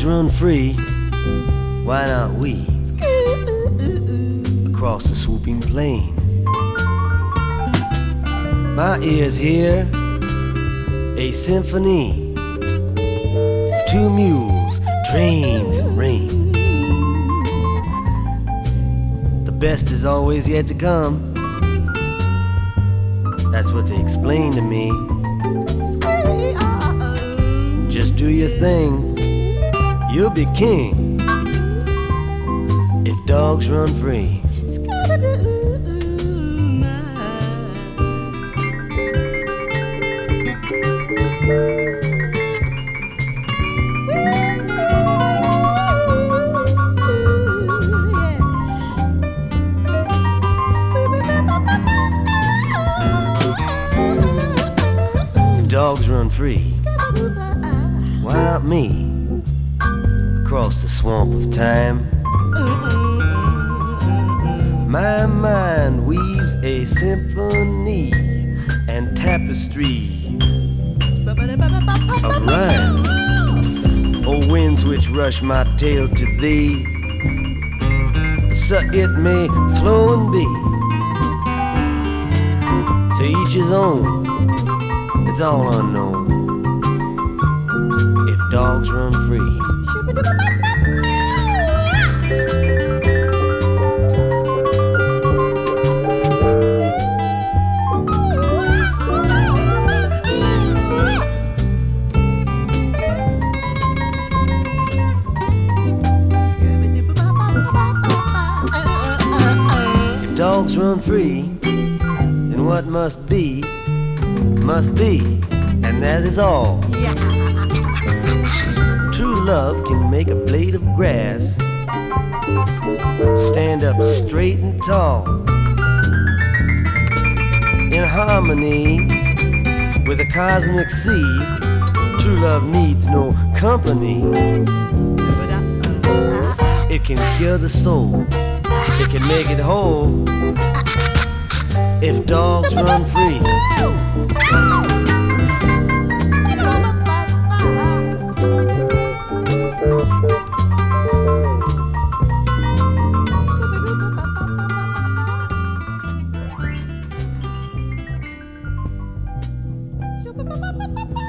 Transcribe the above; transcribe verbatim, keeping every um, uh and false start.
dogs run free, why not we? Across the swooping plain, my ears hear a symphony of two mules, trains and rain. The best is always yet to come, that's what they explain to me. Just do your thing, you'll be king if dogs run free. If dogs run free, why not me? Across the swamp of time, my mind weaves a symphony and tapestry of rhyme. O winds which rush my tale to thee, so it may flow and be. To each his own, it's all unknown. If dogs run free, if dogs run free, then what must be, must be, and that is all. True love can make a blade of grass stand up straight and tall, in harmony with the cosmic sea. True love needs no company. It can cure the soul, it can make it whole if dogs run free. Ba ba ba ba ba.